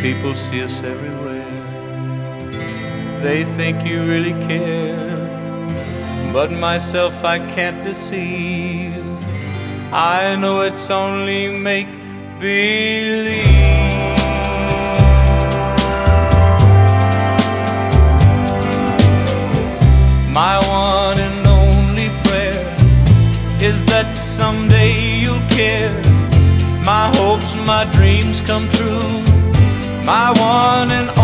People see us everywhere. They think you really care, but myself I can't deceive. I know it's only make-believe. My one and only prayer is that someday you'll care. My hopes, my dreams come true. My one and